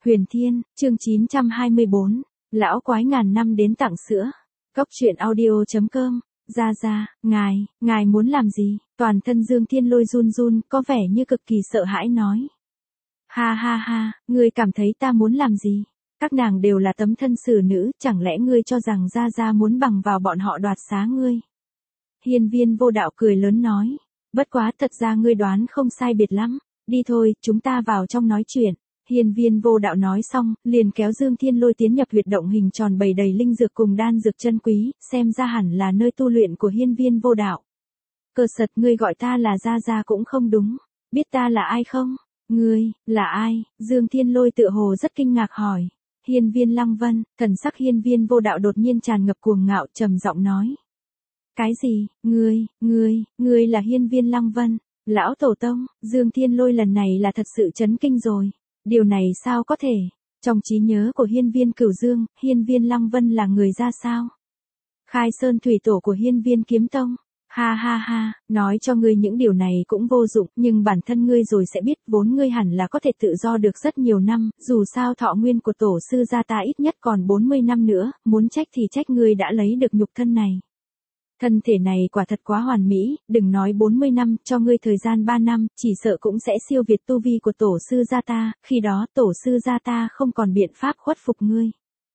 Huyền Thiên, chương 924, lão quái ngàn năm đến tặng sữa. Cốc truyện audio.com, ngài muốn làm gì? Toàn thân Dương Thiên Lôi run run, có vẻ như cực kỳ sợ hãi nói. Ha ha ha, ngươi cảm thấy ta muốn làm gì? Các nàng đều là tấm thân xử nữ, chẳng lẽ ngươi cho rằng Gia muốn bằng vào bọn họ đoạt xá ngươi? Hiên Viên Vô Đạo cười lớn nói, bất quá thật ra ngươi đoán không sai biệt lắm, đi thôi, chúng ta vào trong nói chuyện. Hiên Viên Vô Đạo nói xong, liền kéo Dương Thiên Lôi tiến nhập huyệt động hình tròn bày đầy linh dược cùng đan dược chân quý, xem ra hẳn là nơi tu luyện của Hiên Viên Vô Đạo. Cơ sật, ngươi gọi ta là Gia cũng không đúng, biết ta là ai không? Ngươi, là ai? Dương Thiên Lôi tựa hồ rất kinh ngạc hỏi. Hiên Viên Lăng Vân, thần sắc Hiên Viên Vô Đạo đột nhiên tràn ngập cuồng ngạo, trầm giọng nói. Cái gì? Ngươi là Hiên Viên Lăng Vân? Lão tổ tông, Dương Thiên Lôi lần này là thật sự chấn kinh rồi. Điều này sao có thể? Trong trí nhớ của Hiên Viên Cửu Dương, Hiên Viên Lăng Vân là người ra sao? Khai Sơn thủy tổ của Hiên Viên Kiếm Tông. Ha ha ha, nói cho ngươi những điều này cũng vô dụng, nhưng bản thân ngươi rồi sẽ biết, vốn ngươi hẳn là có thể tự do được rất nhiều năm, dù sao thọ nguyên của tổ sư gia ta ít nhất còn 40 năm nữa, muốn trách thì trách ngươi đã lấy được nhục thân này. Thân thể này quả thật quá hoàn mỹ, đừng nói 40 năm, cho ngươi thời gian 3 năm, chỉ sợ cũng sẽ siêu việt tu vi của tổ sư gia ta, khi đó tổ sư gia ta không còn biện pháp khuất phục ngươi.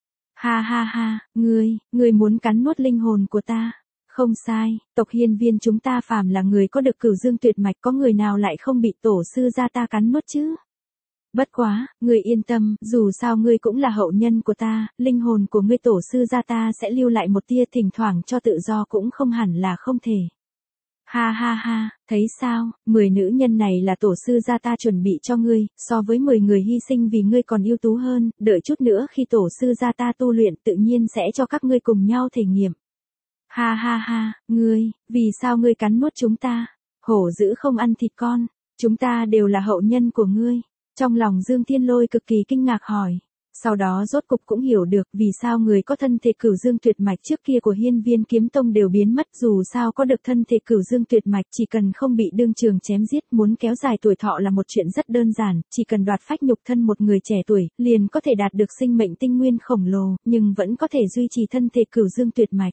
Ha ha ha, ngươi muốn cắn nuốt linh hồn của ta. Không sai, tộc Hiên Viên chúng ta phàm là người có được Cửu Dương tuyệt mạch, có người nào lại không bị tổ sư gia ta cắn nuốt chứ? Bất quá, ngươi yên tâm, dù sao ngươi cũng là hậu nhân của ta, linh hồn của ngươi tổ sư gia ta sẽ lưu lại một tia, thỉnh thoảng cho tự do cũng không hẳn là không thể. Ha ha ha, thấy sao, 10 nữ nhân này là tổ sư gia ta chuẩn bị cho ngươi, so với 10 người hy sinh vì ngươi còn ưu tú hơn, đợi chút nữa khi tổ sư gia ta tu luyện tự nhiên sẽ cho các ngươi cùng nhau thể nghiệm. Ha ha ha, vì sao ngươi cắn nuốt chúng ta? Hổ dữ không ăn thịt con, chúng ta đều là hậu nhân của ngươi. Trong lòng Dương Thiên Lôi cực kỳ kinh ngạc hỏi. Sau đó rốt cục cũng hiểu được vì sao người có thân thể Cửu Dương tuyệt mạch trước kia của Hiên Viên Kiếm Tông đều biến mất, dù sao có được thân thể Cửu Dương tuyệt mạch chỉ cần không bị đương trường chém giết, muốn kéo dài tuổi thọ là một chuyện rất đơn giản, chỉ cần đoạt phách nhục thân một người trẻ tuổi, liền có thể đạt được sinh mệnh tinh nguyên khổng lồ, nhưng vẫn có thể duy trì thân thể Cửu Dương tuyệt mạch.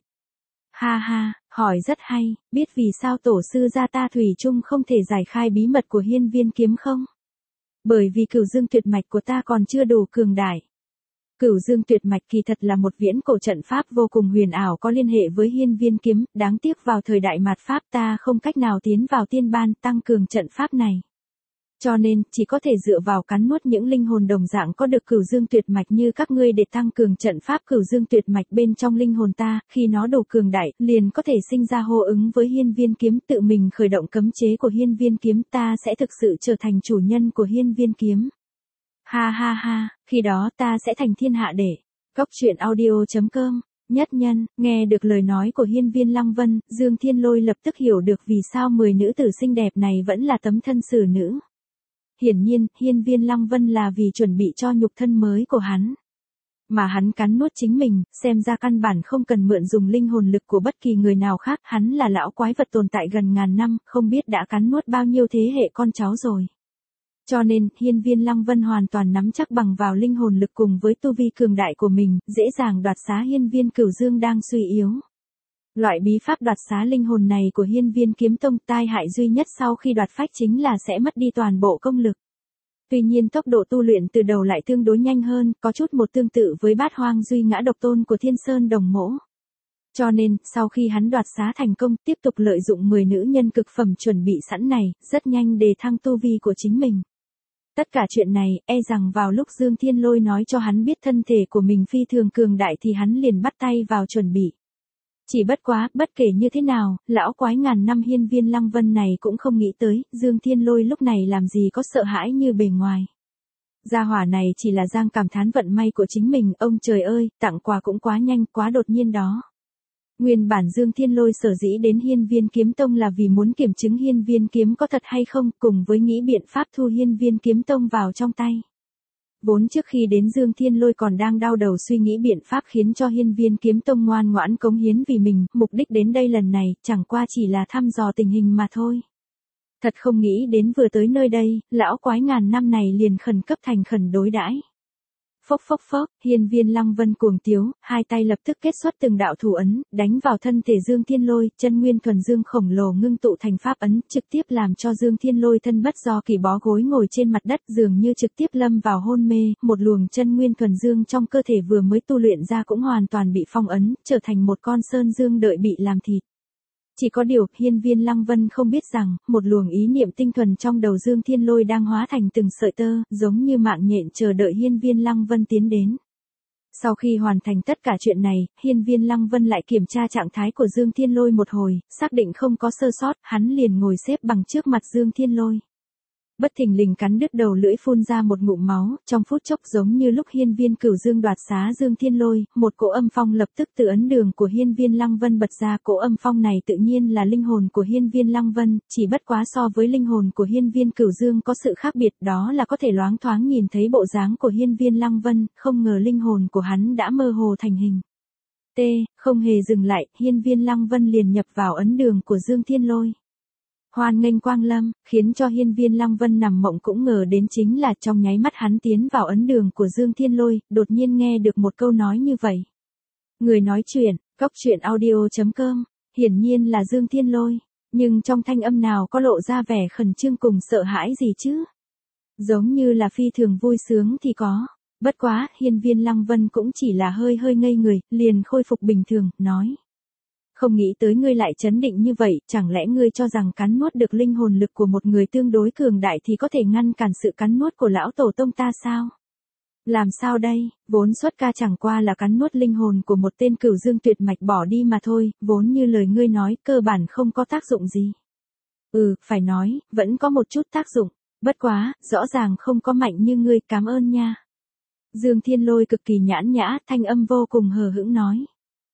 Ha ha, hỏi rất hay, biết vì sao tổ sư gia ta thủy chung không thể giải khai bí mật của Hiên Viên kiếm không? Bởi vì Cửu Dương tuyệt mạch của ta còn chưa đủ cường đại. Cửu Dương tuyệt mạch kỳ thật là một viễn cổ trận pháp vô cùng huyền ảo có liên hệ với Hiên Viên kiếm, đáng tiếc vào thời đại mạt pháp ta không cách nào tiến vào tiên ban tăng cường trận pháp này. Cho nên, chỉ có thể dựa vào cắn nuốt những linh hồn đồng dạng có được Cửu Dương tuyệt mạch như các ngươi để tăng cường trận pháp Cửu Dương tuyệt mạch bên trong linh hồn ta, khi nó đủ cường đại, liền có thể sinh ra hô ứng với Hiên Viên kiếm, tự mình khởi động cấm chế của Hiên Viên kiếm, ta sẽ thực sự trở thành chủ nhân của Hiên Viên kiếm. Ha ha ha, khi đó ta sẽ thành thiên hạ đệ. Cốc truyện audio.com, nhất nhân, nghe được lời nói của Hiên Viên Lăng Vân, Dương Thiên Lôi lập tức hiểu được vì sao 10 nữ tử xinh đẹp này vẫn là tấm thân xử nữ. Hiển nhiên, Hiên Viên Lăng Vân là vì chuẩn bị cho nhục thân mới của hắn. Mà hắn cắn nuốt chính mình, xem ra căn bản không cần mượn dùng linh hồn lực của bất kỳ người nào khác, hắn là lão quái vật tồn tại gần ngàn năm, không biết đã cắn nuốt bao nhiêu thế hệ con cháu rồi. Cho nên, Hiên Viên Lăng Vân hoàn toàn nắm chắc bằng vào linh hồn lực cùng với tu vi cường đại của mình, dễ dàng đoạt xá Hiên Viên Cửu Dương đang suy yếu. Loại bí pháp đoạt xá linh hồn này của Hiên Viên kiếm tông tai hại duy nhất sau khi đoạt phách chính là sẽ mất đi toàn bộ công lực. Tuy nhiên tốc độ tu luyện từ đầu lại tương đối nhanh hơn, có chút một tương tự với Bát Hoang Duy Ngã Độc Tôn của Thiên Sơn Đồng Mỗ. Cho nên, sau khi hắn đoạt xá thành công, tiếp tục lợi dụng 10 nữ nhân cực phẩm chuẩn bị sẵn này, rất nhanh đề thăng tu vi của chính mình. Tất cả chuyện này, e rằng vào lúc Dương Thiên Lôi nói cho hắn biết thân thể của mình phi thường cường đại thì hắn liền bắt tay vào chuẩn bị. Chỉ bất quá, bất kể như thế nào, lão quái ngàn năm Hiên Viên Lăng Vân này cũng không nghĩ tới, Dương Thiên Lôi lúc này làm gì có sợ hãi như bề ngoài. Gia hỏa này chỉ là đang cảm thán vận may của chính mình, ông trời ơi, tặng quà cũng quá nhanh, quá đột nhiên đó. Nguyên bản Dương Thiên Lôi sở dĩ đến Hiên Viên kiếm tông là vì muốn kiểm chứng Hiên Viên kiếm có thật hay không, cùng với nghĩ biện pháp thu Hiên Viên kiếm tông vào trong tay. Vốn trước khi đến Dương Thiên Lôi còn đang đau đầu suy nghĩ biện pháp khiến cho Hiên Viên kiếm tông ngoan ngoãn cống hiến vì mình, mục đích đến đây lần này, chẳng qua chỉ là thăm dò tình hình mà thôi. Thật không nghĩ đến vừa tới nơi đây, lão quái ngàn năm này liền khẩn cấp thành khẩn đối đãi. Phốc phốc phốc, hiên viên Lăng Vân cuồng tiếu, hai tay lập tức kết xuất từng đạo thủ ấn, đánh vào thân thể Dương Thiên Lôi, chân nguyên thuần dương khổng lồ ngưng tụ thành pháp ấn, trực tiếp làm cho Dương Thiên Lôi thân bất do kỳ bó gối ngồi trên mặt đất, dường như trực tiếp lâm vào hôn mê, một luồng chân nguyên thuần dương trong cơ thể vừa mới tu luyện ra cũng hoàn toàn bị phong ấn, trở thành một con sơn dương đợi bị làm thịt. Chỉ có điều, hiên viên Lăng Vân không biết rằng, một luồng ý niệm tinh thuần trong đầu Dương Thiên Lôi đang hóa thành từng sợi tơ, giống như mạng nhện chờ đợi hiên viên Lăng Vân tiến đến. Sau khi hoàn thành tất cả chuyện này, hiên viên Lăng Vân lại kiểm tra trạng thái của Dương Thiên Lôi một hồi, xác định không có sơ sót, hắn liền ngồi xếp bằng trước mặt Dương Thiên Lôi. Bất thình lình cắn đứt đầu lưỡi phun ra một ngụm máu, trong phút chốc giống như lúc hiên viên Cửu Dương đoạt xá Dương Thiên Lôi, một cỗ âm phong lập tức từ ấn đường của hiên viên Lăng Vân bật ra. Cỗ âm phong này tự nhiên là linh hồn của hiên viên Lăng Vân, chỉ bất quá so với linh hồn của hiên viên Cửu Dương có sự khác biệt, đó là có thể loáng thoáng nhìn thấy bộ dáng của hiên viên Lăng Vân, không ngờ linh hồn của hắn đã mơ hồ thành hình. Không hề dừng lại, hiên viên Lăng Vân liền nhập vào ấn đường của Dương Thiên Lôi. Hoan nghênh quang lâm, khiến cho hiên viên Lăng Vân nằm mộng cũng ngờ đến chính là trong nháy mắt hắn tiến vào ấn đường của Dương Thiên Lôi, đột nhiên nghe được một câu nói như vậy. Người nói chuyện, cóc truyện audio.com, hiển nhiên là Dương Thiên Lôi, nhưng trong thanh âm nào có lộ ra vẻ khẩn trương cùng sợ hãi gì chứ? Giống như là phi thường vui sướng thì có. Bất quá, hiên viên Lăng Vân cũng chỉ là hơi ngây người, liền khôi phục bình thường, nói. Không nghĩ tới ngươi lại chấn định như vậy, chẳng lẽ ngươi cho rằng cắn nuốt được linh hồn lực của một người tương đối cường đại thì có thể ngăn cản sự cắn nuốt của lão tổ tông ta sao? Làm sao đây, vốn xuất ca chẳng qua là cắn nuốt linh hồn của một tên Cửu Dương tuyệt mạch bỏ đi mà thôi, vốn như lời ngươi nói, cơ bản không có tác dụng gì. Phải nói, vẫn có một chút tác dụng, bất quá, rõ ràng không có mạnh như ngươi, cảm ơn nha. Dương Thiên Lôi cực kỳ nhãn nhã, thanh âm vô cùng hờ hững nói.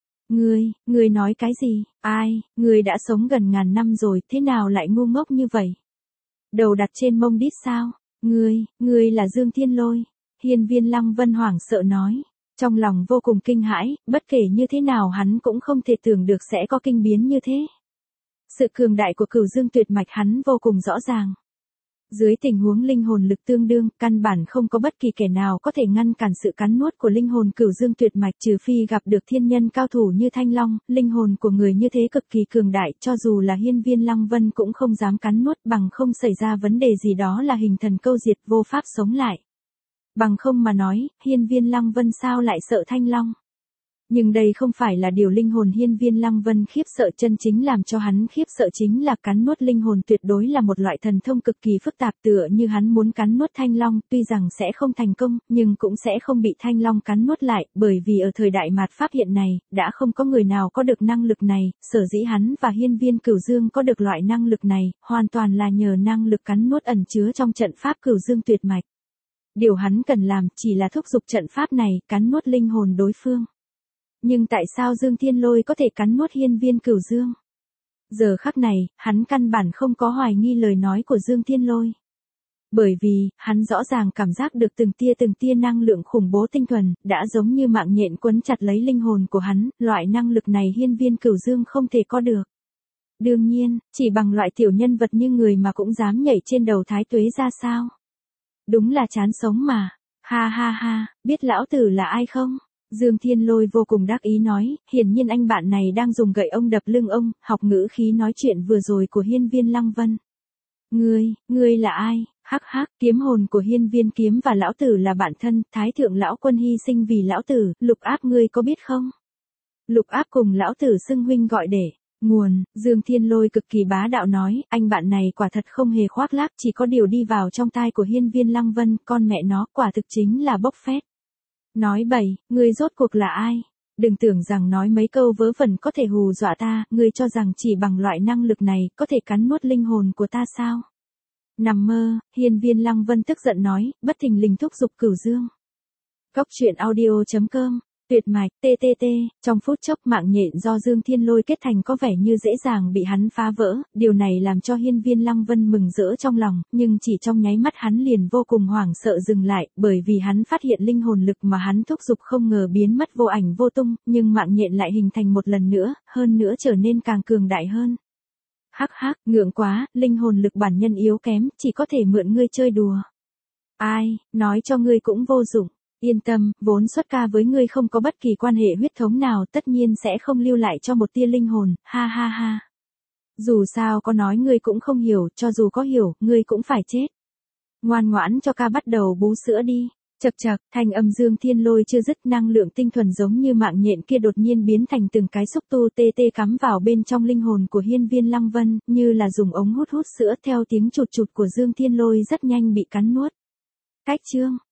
Ngươi nói cái gì? Ai, ngươi đã sống gần ngàn năm rồi, thế nào lại ngu ngốc như vậy? Đầu đặt trên mông đít sao? Ngươi là Dương Thiên Lôi. Hiên viên Lăng Vân hoảng sợ nói. Trong lòng vô cùng kinh hãi, bất kể như thế nào hắn cũng không thể tưởng được sẽ có kinh biến như thế. Sự cường đại của Cửu Dương tuyệt mạch hắn vô cùng rõ ràng. Dưới tình huống linh hồn lực tương đương, căn bản không có bất kỳ kẻ nào có thể ngăn cản sự cắn nuốt của linh hồn Cửu Dương tuyệt mạch, trừ phi gặp được thiên nhân cao thủ như Thanh Long, linh hồn của người như thế cực kỳ cường đại, cho dù là hiên viên Lăng Vân cũng không dám cắn nuốt, bằng không xảy ra vấn đề gì đó là hình thần câu diệt, vô pháp sống lại. Bằng không mà nói, hiên viên Lăng Vân sao lại sợ Thanh Long? Nhưng đây không phải là điều linh hồn hiên viên Lăng Vân khiếp sợ, chân chính làm cho hắn khiếp sợ chính là cắn nuốt linh hồn tuyệt đối là một loại thần thông cực kỳ phức tạp, tựa như hắn muốn cắn nuốt Thanh Long, tuy rằng sẽ không thành công, nhưng cũng sẽ không bị Thanh Long cắn nuốt lại, bởi vì ở thời đại mạt Pháp hiện này, đã không có người nào có được năng lực này, sở dĩ hắn và hiên viên Cửu Dương có được loại năng lực này, hoàn toàn là nhờ năng lực cắn nuốt ẩn chứa trong trận pháp Cửu Dương tuyệt mạch. Điều hắn cần làm chỉ là thúc giục trận pháp này, cắn nuốt linh hồn đối phương. Nhưng tại sao Dương Thiên Lôi có thể cắn nuốt hiên viên Cửu Dương? Giờ khắc này, hắn căn bản không có hoài nghi lời nói của Dương Thiên Lôi. Bởi vì, hắn rõ ràng cảm giác được từng tia năng lượng khủng bố tinh thuần, đã giống như mạng nhện quấn chặt lấy linh hồn của hắn, loại năng lực này hiên viên Cửu Dương không thể có được. Đương nhiên, chỉ bằng loại tiểu nhân vật như người mà cũng dám nhảy trên đầu Thái Tuế ra sao? Đúng là chán sống mà. Ha, biết lão tử là ai không? Dương Thiên Lôi vô cùng đắc ý nói, hiển nhiên anh bạn này đang dùng gậy ông đập lưng ông, học ngữ khí nói chuyện vừa rồi của hiên viên Lăng Vân. Ngươi là ai? Hắc, kiếm hồn của hiên viên kiếm và lão tử là bạn thân, thái thượng lão quân hy sinh vì lão tử, Lục Áp ngươi có biết không? Lục Áp cùng lão tử xưng huynh gọi để. Nguồn, Dương Thiên Lôi cực kỳ bá đạo nói, anh bạn này quả thật không hề khoác lác, chỉ có điều đi vào trong tai của hiên viên Lăng Vân, con mẹ nó quả thực chính là bốc phét. Nói bậy, ngươi rốt cuộc là ai? Đừng tưởng rằng nói mấy câu vớ vẩn có thể hù dọa ta, ngươi cho rằng chỉ bằng loại năng lực này có thể cắn nuốt linh hồn của ta sao? Nằm mơ, hiên viên Lăng Vân tức giận nói, bất thình lình thúc giục Cửu Dương. Cóc truyện audio.com, tuyệt mạch, trong phút chốc mạng nhện do Dương Thiên Lôi kết thành có vẻ như dễ dàng bị hắn phá vỡ, điều này làm cho hiên viên Lăng Vân mừng rỡ trong lòng, nhưng chỉ trong nháy mắt hắn liền vô cùng hoảng sợ dừng lại, bởi vì hắn phát hiện linh hồn lực mà hắn thúc giục không ngờ biến mất vô ảnh vô tung, nhưng mạng nhện lại hình thành một lần nữa, hơn nữa trở nên càng cường đại hơn. Hắc, ngượng quá, linh hồn lực bản nhân yếu kém, chỉ có thể mượn ngươi chơi đùa. Ai, nói cho ngươi cũng vô dụng. Yên tâm, vốn xuất ca với ngươi không có bất kỳ quan hệ huyết thống nào, tất nhiên sẽ không lưu lại cho một tia linh hồn, ha ha ha. Dù sao có nói ngươi cũng không hiểu, cho dù có hiểu, ngươi cũng phải chết. Ngoan ngoãn cho ca bắt đầu bú sữa đi. Chậc chậc, thanh âm Dương Thiên Lôi chưa dứt, năng lượng tinh thuần giống như mạng nhện kia đột nhiên biến thành từng cái xúc tu tê tê cắm vào bên trong linh hồn của Hiên Viên Lăng Vân, như là dùng ống hút hút sữa, theo tiếng chụt chụt của Dương Thiên Lôi rất nhanh bị cắn nuốt. Cách chương